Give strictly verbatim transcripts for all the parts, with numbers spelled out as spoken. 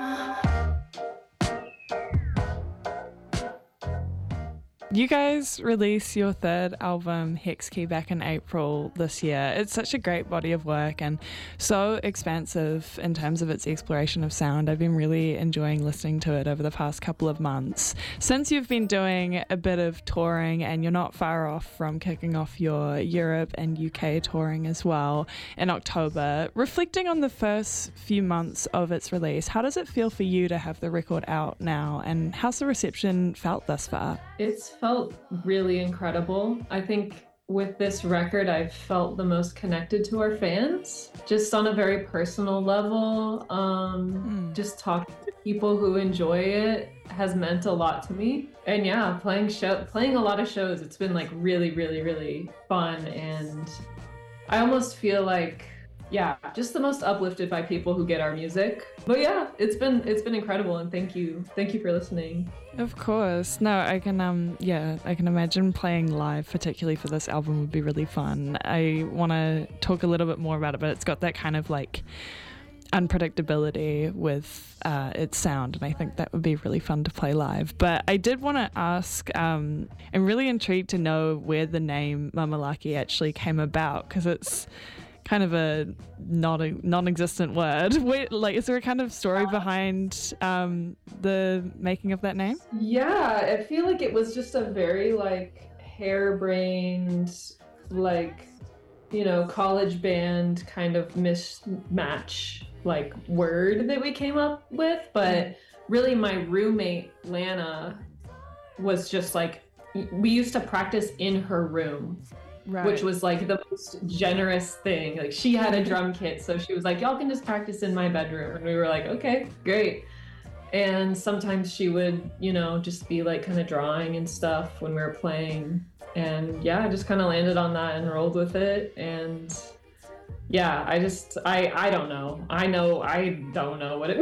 You guys released your third album, Hexkey, back in April this year. It's such a great body of work and so expansive in terms of its exploration of sound. I've been really enjoying listening to it over the past couple of months. Since you've been doing a bit of touring and you're not far off from kicking off your Europe and U K touring as well in October, reflecting on the first few months of its release, how does it feel for you to have the record out now, and how's the reception felt thus far? It's felt really incredible. I think with this record, I've felt the most connected to our fans, just on a very personal level. Um, mm. Just talking to people who enjoy it has meant a lot to me. And yeah, playing show, playing a lot of shows, it's been like really, really, really fun. And I almost feel like, yeah, just the most uplifted by people who get our music. But yeah, it's been it's been incredible, and thank you. Thank you for listening. Of course. No, I can um yeah, I can imagine playing live, particularly for this album, would be really fun. I want to talk a little bit more about it, but it's got that kind of like unpredictability with uh, its sound, and I think that would be really fun to play live. But I did want to ask, um, I'm really intrigued to know where the name Mamalaki actually came about, because it's kind of a not a non-existent word. Wait, like, is there a kind of story behind um, the making of that name? Yeah, I feel like it was just a very like harebrained, like, you know, college band kind of mismatch like word that we came up with. But really, my roommate Lana was just like, we used to practice in her room. Right. Which was like the most generous thing. Like, she had a drum kit, so she was like, y'all can just practice in my bedroom. And we were like, okay, great. And sometimes she would, you know, just be like kind of drawing and stuff when we were playing. And yeah, I just kind of landed on that and rolled with it. And yeah, I just, I, I don't know. I know, I don't know what it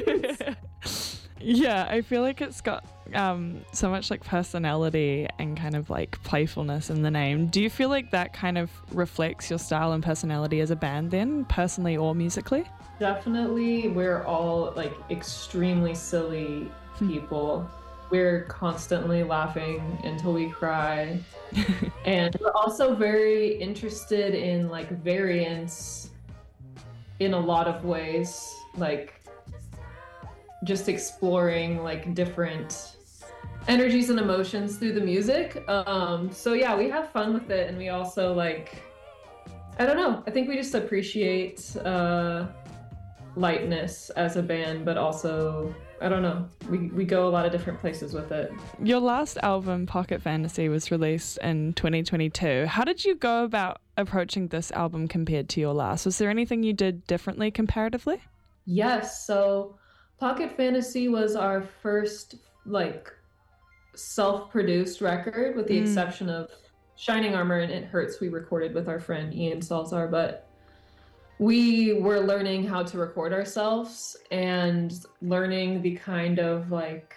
means. Yeah, I feel like it's got um, so much like personality and kind of like playfulness in the name. Do you feel like that kind of reflects your style and personality as a band then, personally or musically? Definitely. We're all like extremely silly people. We're constantly laughing until we cry. And we're also very interested in like variance in a lot of ways, like just exploring like different energies and emotions through the music. Um, so yeah, we have fun with it, and we also like, I don't know, I think we just appreciate uh, lightness as a band, but also, I don't know, we, we go a lot of different places with it. Your last album, Pocket Fantasy, was released in twenty twenty-two. How did you go about approaching this album compared to your last? Was there anything you did differently comparatively? Yes, so Pocket Fantasy was our first like self-produced record, with the mm. exception of Shining Armor and It Hurts we recorded with our friend Ian Salzar, but we were learning how to record ourselves and learning the kind of like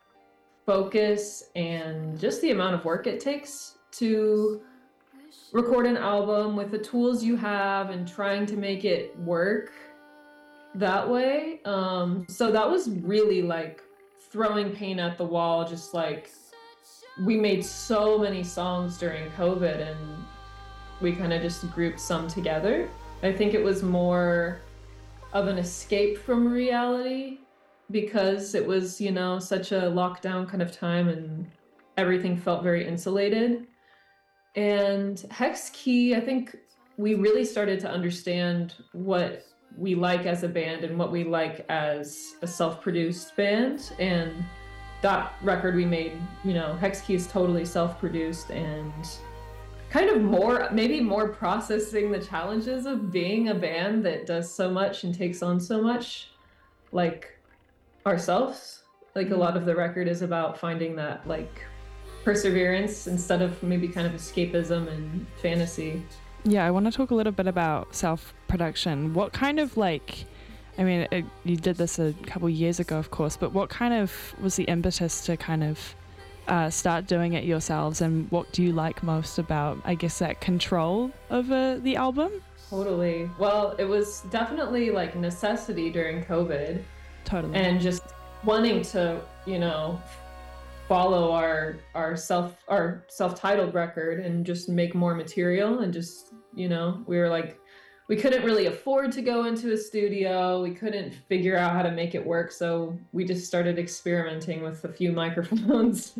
focus and just the amount of work it takes to record an album with the tools you have and trying to make it work that way. Um, so that was really like throwing paint at the wall, just like we made so many songs during COVID and we kind of just grouped some together. I think it was more of an escape from reality because it was, you know, such a lockdown kind of time and everything felt very insulated. And Hexkey, I think we really started to understand what we like as a band and what we like as a self-produced band. And that record we made, you know, Hexkey is totally self-produced and kind of more, maybe more processing the challenges of being a band that does so much and takes on so much, like ourselves. Like a lot of the record is about finding that like perseverance instead of maybe kind of escapism and fantasy. Yeah, I want to talk a little bit about self-production. What kind of like, I mean, it, you did this a couple of years ago, of course, but what kind of was the impetus to kind of uh, start doing it yourselves, and what do you like most about, I guess, that control over the album? Totally. Well, it was definitely like necessity during COVID. Totally. And just wanting to, you know, follow our our self our self-titled record and just make more material, and just, you know, we were like, we couldn't really afford to go into a studio. We couldn't figure out how to make it work, so we just started experimenting with a few microphones.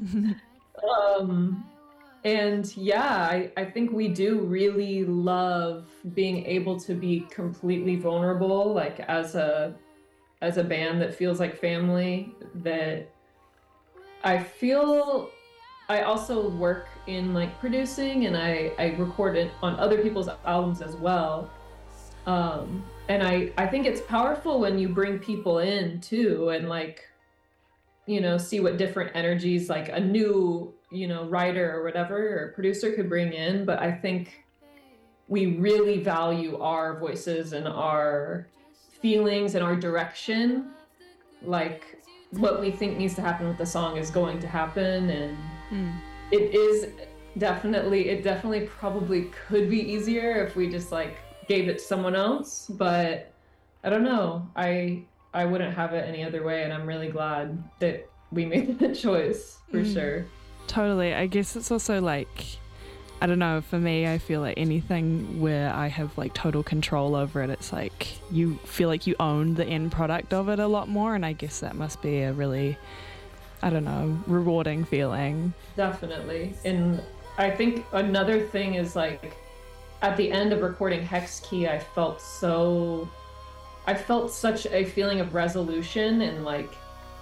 um and yeah, I, I think we do really love being able to be completely vulnerable, like as a as a band that feels like family. That I feel I also work in like producing, and I, I record it on other people's albums as well. Um, and I, I think it's powerful when you bring people in too, and like, you know, see what different energies like a new, you know, writer or whatever, or producer could bring in. But I think we really value our voices and our feelings and our direction. Like, what we think needs to happen with the song is going to happen, and mm. it is definitely it definitely probably could be easier if we just like gave it to someone else, but I don't know, I I wouldn't have it any other way, and I'm really glad that we made that choice, for mm. sure. Totally. I guess it's also like, I don't know, for me, I feel like anything where I have like total control over it, it's like you feel like you own the end product of it a lot more, and I guess that must be a really, I don't know, rewarding feeling. Definitely. And I think another thing is like, at the end of recording Hex Key, I felt so, I felt such a feeling of resolution and like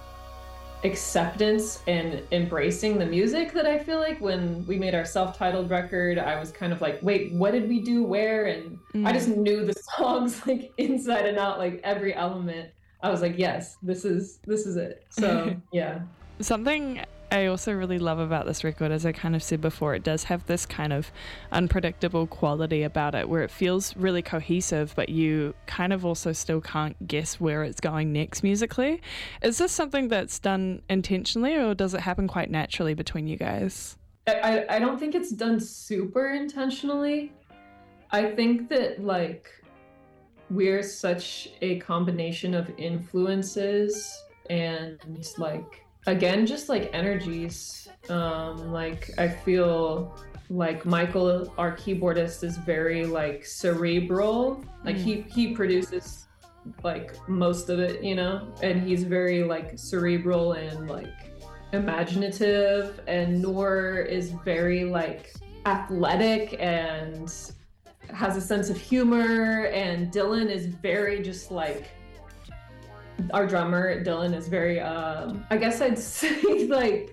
acceptance and embracing the music, that I feel like when we made our self-titled record, I was kind of like, wait, what did we do where? And mm. I just knew the songs like inside and out, like every element. I was like, yes, this is this is it. So yeah. Something I also really love about this record, as I kind of said before, it does have this kind of unpredictable quality about it where it feels really cohesive, but you kind of also still can't guess where it's going next musically. Is this something that's done intentionally, or does it happen quite naturally between you guys? I, I don't think it's done super intentionally. I think that like we're such a combination of influences and like, again, just like energies. Um, like I feel like Michael, our keyboardist, is very like cerebral. Like mm. he he produces like most of it, you know, and he's very like cerebral and like imaginative. And Noor is very like athletic and has a sense of humor. And Dylan is very just like, our drummer Dylan is very um I guess I'd say like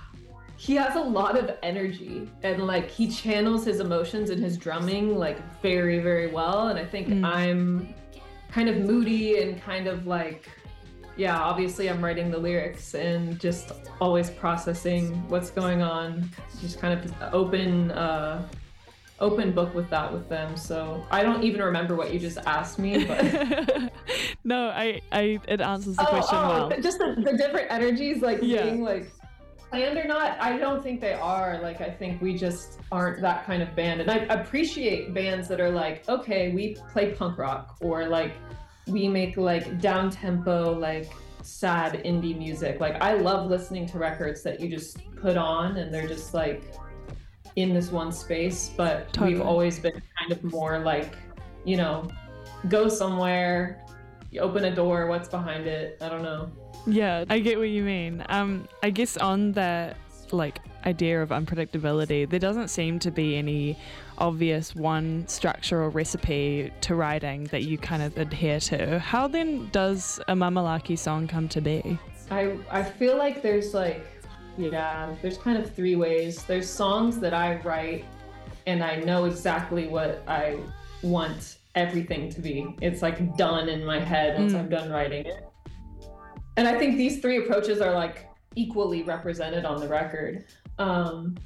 he has a lot of energy, and like he channels his emotions in his drumming like very very well. And I think mm. I'm kind of moody and kind of like, yeah, obviously I'm writing the lyrics and just always processing what's going on, just kind of open uh open book with that with them. So I don't even remember what you just asked me, but no, I, I it answers the oh, question oh, well. Just the, the different energies, like yeah. being like planned or not, I don't think they are. Like I think we just aren't that kind of band. And I appreciate bands that are like, okay, we play punk rock, or like we make like down tempo, like sad indie music. Like I love listening to records that you just put on and they're just like in this one space, but totally. We've always been kind of more like, you know, go somewhere, you open a door, what's behind it? I don't know. Yeah, I get what you mean. Um, I guess on that like idea of unpredictability, there doesn't seem to be any obvious one structure or recipe to writing that you kind of adhere to. How then does a Mamalaki song come to be? I I feel like there's like, yeah, there's kind of three ways. There's songs that I write and I know exactly what I want everything to be. It's like done in my head once mm. I'm done writing it. And I think these three approaches are like equally represented on the record. Um,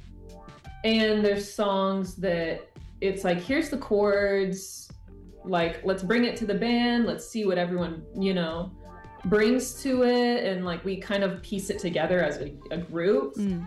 and there's songs that it's like, here's the chords, like, let's bring it to the band, let's see what everyone, you know, brings to it, and like we kind of piece it together as a, a group. Mm.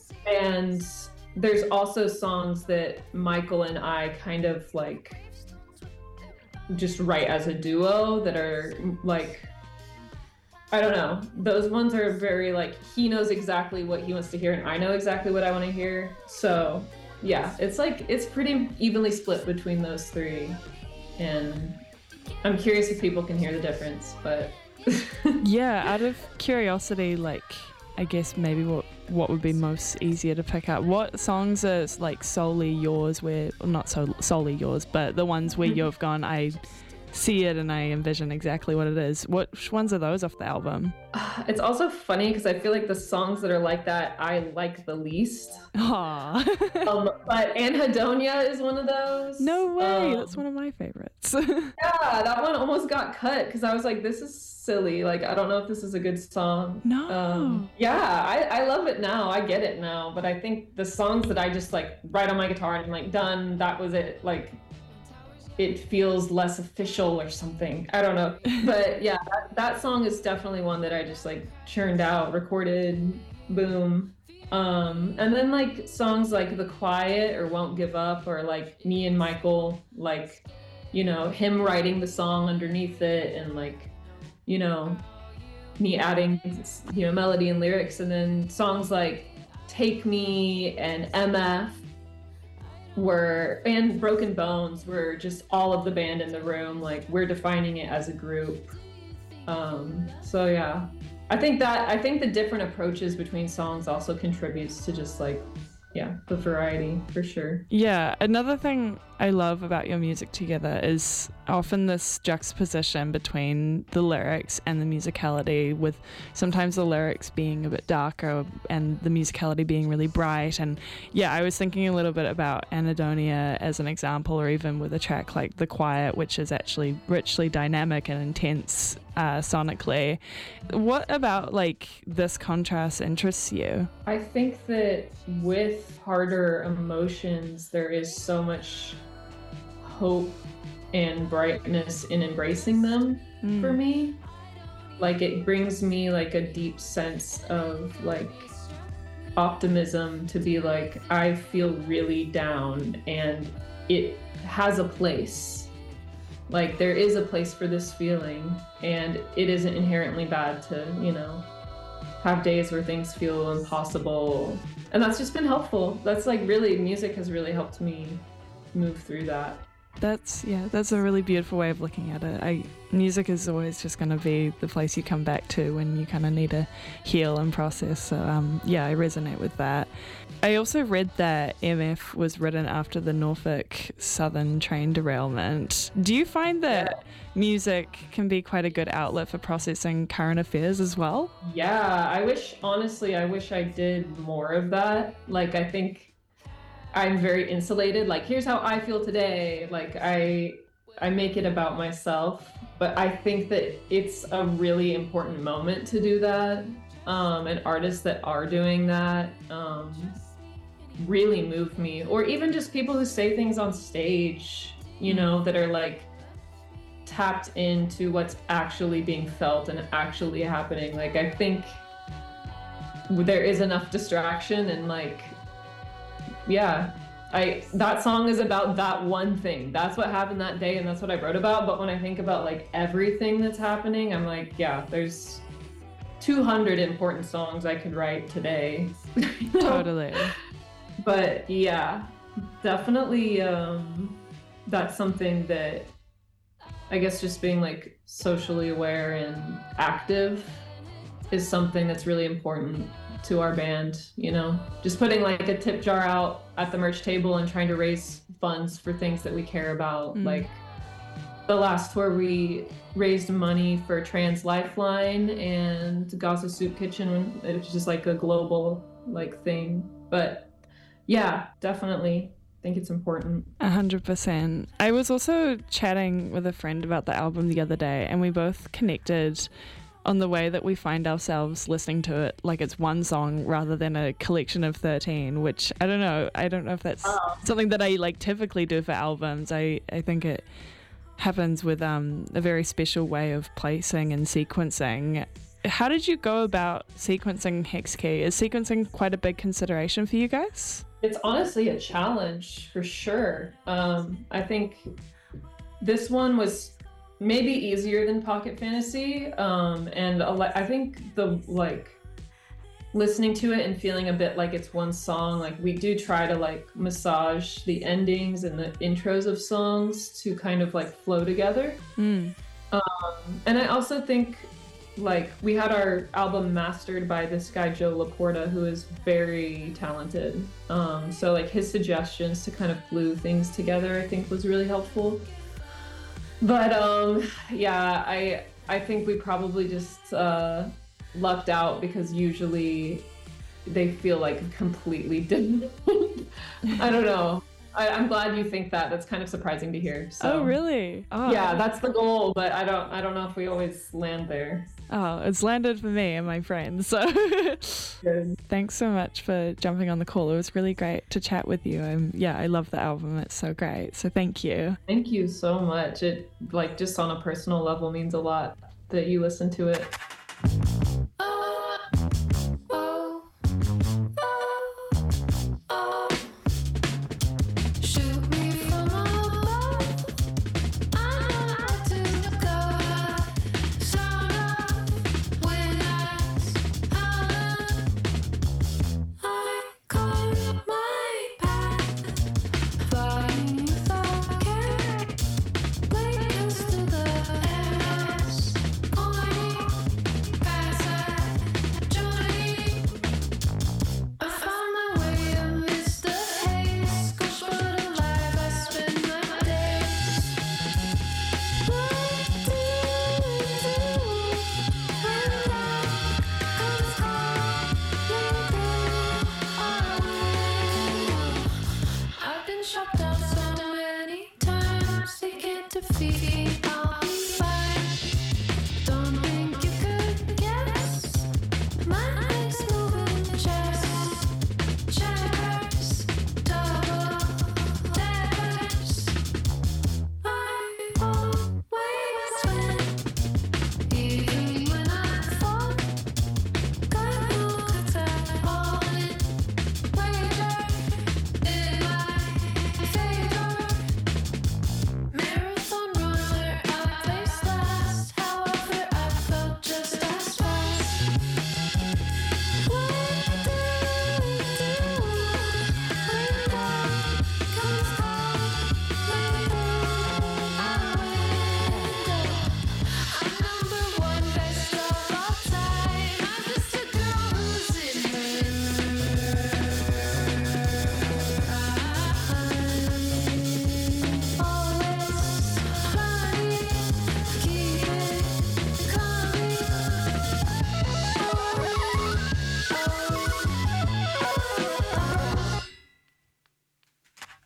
And there's also songs that Michael and I kind of like just write as a duo that are like I don't know. Those ones are very like, he knows exactly what he wants to hear and I know exactly what I want to hear. So yeah, it's like, it's pretty evenly split between those three. And I'm curious if people can hear the difference, but yeah, out of curiosity, like, I guess maybe what what would be most easier to pick up? What songs are like solely yours where, well, not so solely yours, but the ones where you've gone, I see it and I envision exactly what it is. Which ones are those off the album? It's also funny because I feel like the songs that are like that I like the least. Aww. um, but Anhedonia is one of those. No way, um, that's one of my favorites. Yeah, that one almost got cut because I was like, this is silly. Like, I don't know if this is a good song. No. Um, yeah, I, I love it now. I get it now. But I think the songs that I just like write on my guitar and I'm like, done, that was it. Like, it feels less official or something. I don't know. But yeah, that, that song is definitely one that I just like churned out, recorded, boom. Um, and then like songs like The Quiet or Won't Give Up or like Me and Michael, like, you know, him writing the song underneath it and like, you know, me adding, you know, melody and lyrics. And then songs like Take Me and M F were, and Broken Bones were just all of the band in the room. Like, we're defining it as a group. Um, so yeah, I think that, I think the different approaches between songs also contributes to just like, yeah, the variety for sure. Yeah, another thing I love about your music together is often this juxtaposition between the lyrics and the musicality, with sometimes the lyrics being a bit darker and the musicality being really bright. And yeah, I was thinking a little bit about Anhedonia as an example, or even with a track like The Quiet, which is actually richly dynamic and intense uh, sonically. What about like this contrast interests you? I think that with harder emotions, there is so much hope and brightness in embracing them mm. for me. Like, it brings me like a deep sense of like optimism to be like, I feel really down and it has a place. Like, there is a place for this feeling and it isn't inherently bad to, you know, have days where things feel impossible. And that's just been helpful. That's like, really, music has really helped me move through that. That's, yeah, that's a really beautiful way of looking at it. I, music is always just going to be the place you come back to when you kind of need to heal and process. So, um, yeah, I resonate with that. I also read that M F was written after the Norfolk Southern train derailment. Do you find that music can be quite a good outlet for processing current affairs as well? Yeah, I wish, honestly, I wish I did more of that. Like, I think I'm very insulated. Like, here's how I feel today. Like, I I make it about myself, but I think that it's a really important moment to do that. Um, and artists that are doing that um, really move me. Or even just people who say things on stage, you know, that are like tapped into what's actually being felt and actually happening. Like, I think there is enough distraction and like, yeah, I that song is about that one thing. That's what happened that day and that's what I wrote about. But when I think about like everything that's happening, I'm like, yeah, there's two hundred important songs I could write today. Totally. But yeah, definitely um, that's something that I guess just being like socially aware and active is something that's really important to our band, you know, just putting like a tip jar out at the merch table and trying to raise funds for things that we care about. Mm. Like the last tour, we raised money for Trans Lifeline and Gaza Soup Kitchen. It was just like a global like thing. But yeah, definitely think it's important. A hundred percent. I was also chatting with a friend about the album the other day and we both connected on the way that we find ourselves listening to it like it's one song rather than a collection of thirteen, which I don't know. I don't know if that's oh. something that I like typically do for albums. I, I think it happens with um, a very special way of placing and sequencing. How did you go about sequencing Hexkey? Is sequencing quite a big consideration for you guys? It's honestly a challenge for sure. Um, I think this one was maybe easier than Pocket Fantasy. Um, and a li- I think the like listening to it and feeling a bit like it's one song, like we do try to like massage the endings and the intros of songs to kind of like flow together. Mm. Um, and I also think like we had our album mastered by this guy Joe Laporta, who is very talented. Um, so like his suggestions to kind of glue things together, I think was really helpful. But um, yeah, I I think we probably just uh, lucked out because usually they feel like completely different. I don't know. I, I'm glad you think that. That's kind of surprising to hear. So, oh, really? Oh. Yeah, that's the goal, but I don't I don't know if we always land there. Oh, it's landed for me and my friends. So Good. Thanks so much for jumping on the call. It was really great to chat with you. Um, yeah, I love the album. It's so great. So thank you. Thank you so much. It like just on a personal level means a lot that you listen to it.